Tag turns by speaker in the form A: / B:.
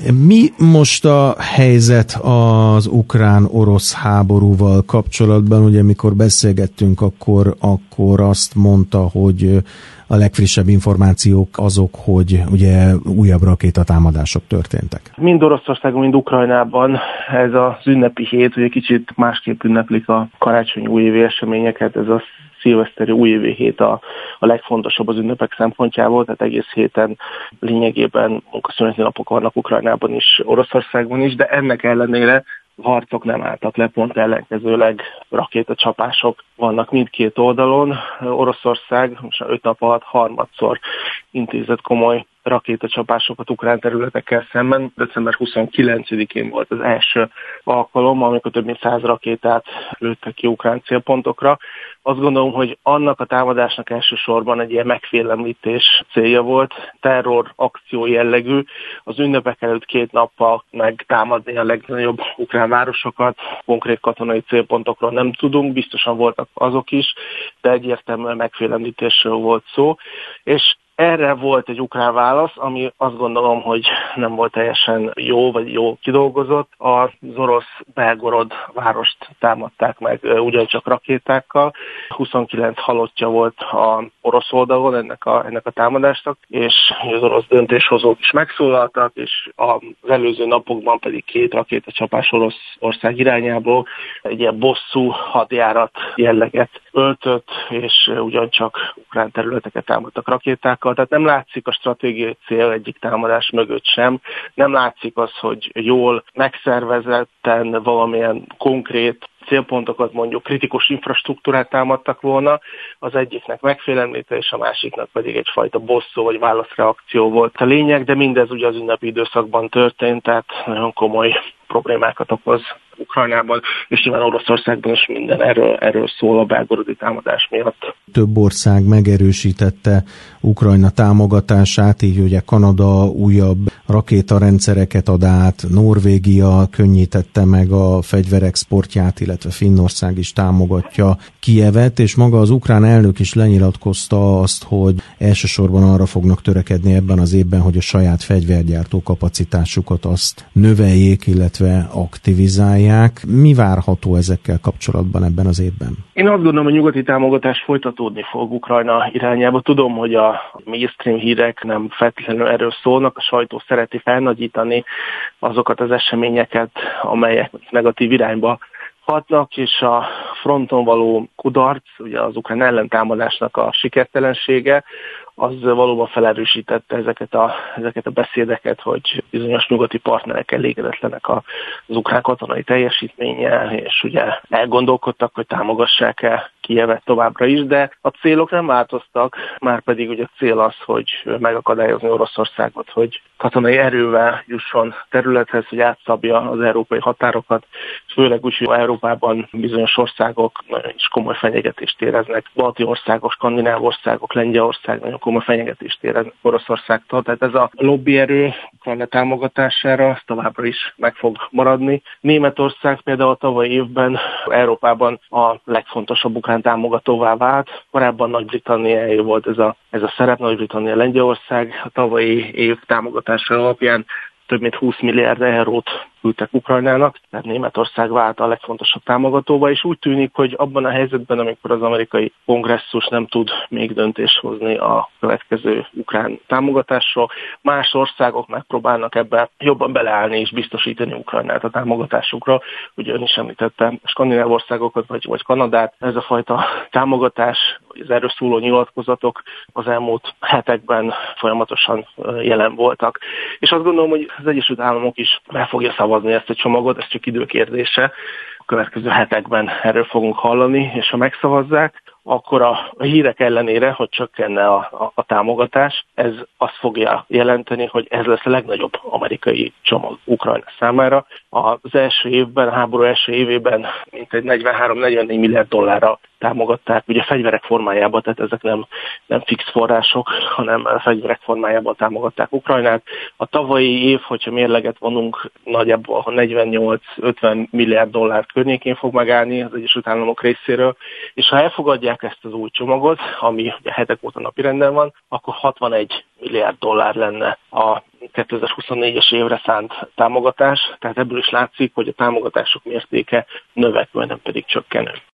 A: Mi most a helyzet az ukrán-orosz háborúval kapcsolatban? Ugye, mikor beszélgettünk, akkor azt mondta, hogy a legfrissebb információk azok, hogy ugye újabb rakétatámadások történtek.
B: Mind Oroszországban, mind Ukrajnában ez az ünnepi hét, ugye kicsit másképp ünneplik a karácsonyi újévi eseményeket, ez a szilveszteri újévi hét a legfontosabb az ünnepek szempontjából, tehát egész héten lényegében munkaszüneti napok vannak Ukrajnában is, Oroszországban is, de ennek ellenére harcok nem álltak le, pont ellenkezőleg rakétacsapások vannak mindkét oldalon. Oroszország most 5 nap alatt harmadszor intézett komoly rakétacsapásokat ukrán területekkel szemben. December 29-én volt az első alkalom, amikor több mint 100 rakétát lőttek ki ukrán célpontokra. Azt gondolom, hogy annak a támadásnak elsősorban egy ilyen megfélemlítés célja volt, terror akció jellegű, az ünnepek előtt 2 nappal megtámadni a legnagyobb ukrán városokat, konkrét katonai célpontokról nem tudunk, biztosan voltak azok is, de egyértelműen megfélemlítésről volt szó, és erre volt egy ukrán válasz, ami azt gondolom, hogy nem volt teljesen jó, vagy jó kidolgozott. Az orosz Belgorod várost támadták meg ugyancsak rakétákkal. 29 halottja volt az orosz oldalon ennek a támadásnak, és az orosz döntéshozók is megszólaltak, és az előző napokban pedig 2 rakétacsapás Oroszország irányából egy ilyen bosszú hadjárat jelleget öltött, és ugyancsak ukrán területeket támadtak rakétákkal. Tehát nem látszik a stratégiai cél egyik támadás mögött sem. Nem látszik az, hogy jól megszervezetten valamilyen konkrét célpontokat, mondjuk kritikus infrastruktúrát támadtak volna, az egyiknek megfélemlítés, a másiknak pedig egyfajta bosszú vagy válaszreakció volt a lényeg, de mindez ugye az ünnepi időszakban történt, tehát nagyon komoly problémákat okoz Ukrajnában, és nyilván Oroszországban is minden erről szól a belgorodi támadás miatt.
A: Több ország megerősítette Ukrajna támogatását, így ugye Kanada újabb rakétarendszereket ad át, Norvégia könnyítette meg a fegyverexportját, illetve Finnország is támogatja Kijevet, és maga az ukrán elnök is lenyilatkozta azt, hogy elsősorban arra fognak törekedni ebben az évben, hogy a saját fegyvergyártó kapacitásukat azt növeljék, illetve aktivizálják. Mi várható ezekkel kapcsolatban ebben az évben?
B: Én azt gondolom, hogy nyugati támogatás folytatódni fog Ukrajna irányába. Tudom, hogy a mainstream hírek nem feltétlenül erről szólnak, a sajtó szereti felnagyítani azokat az eseményeket, amelyek negatív irányba hatnak, és a fronton való kudarc, ugye az ukrán ellentámadásnak a sikertelensége, az valóban felerősítette ezeket a beszédeket, hogy bizonyos nyugati partnerek elégedetlenek az ukrán katonai teljesítménnyel, és ugye elgondolkodtak, hogy támogassák-e Kijevet továbbra is, de a célok nem változtak, már pedig ugye a cél az, hogy megakadályozni Oroszországot, hogy katonai erővel jusson területhez, hogy átszabja az európai határokat, főleg úgy, hogy Európában bizonyos országok nagyon is komoly fenyegetést éreznek. Balti országok, skandináv országok, Lengyelország nagyon komoly fenyegetést éreznek Oroszországtól, tehát ez a lobbyerő Ukrajna támogatására továbbra is meg fog maradni. Németország például a tavalyi évben Európában a legfontosabb ukrán támogatóvá vált. Korábban Nagy-Britanniáé volt ez a szerep, Nagy-Britannia, Lengyelország a tavalyi év támogatása alapján több mint 20 milliárd eurót küldtek Ukrajnának, tehát Németország vált a legfontosabb támogatóba, és úgy tűnik, hogy abban a helyzetben, amikor az amerikai kongresszus nem tud még döntést hozni a következő ukrán támogatásról, más országok megpróbálnak ebbe jobban beleállni és biztosítani Ukrajnát a támogatásukra. Ugye ön is említette skandináv országokat vagy Kanadát. Ez a fajta támogatás, az erről szóló nyilatkozatok az elmúlt hetekben folyamatosan jelen voltak. És azt gondolom, hogy az Egyesült Államok is meg fogja szavazni ezt a csomagot, ez csak időkérdése. A következő hetekben erről fogunk hallani, és ha megszavazzák, akkor a hírek ellenére, hogy csökkenne a támogatás, ez azt fogja jelenteni, hogy ez lesz a legnagyobb amerikai csomag Ukrajna számára. Az első évben, a háború első évében mintegy 43-44 milliárd dollárra támogatták, ugye fegyverek formájában, tehát ezek nem fix források, hanem fegyverek formájában támogatták Ukrajnát. A tavalyi év, hogyha mérleget vonunk, nagyjából 48-50 milliárd dollár környékén fog megállni az Egyesült Államok részéről, és ha elfogadják ezt az új csomagot, ami ugye hetek óta napirenden van, akkor 61 milliárd dollár lenne a 2024-es évre szánt támogatás, tehát ebből is látszik, hogy a támogatások mértéke növekvő, nem pedig csökkenő.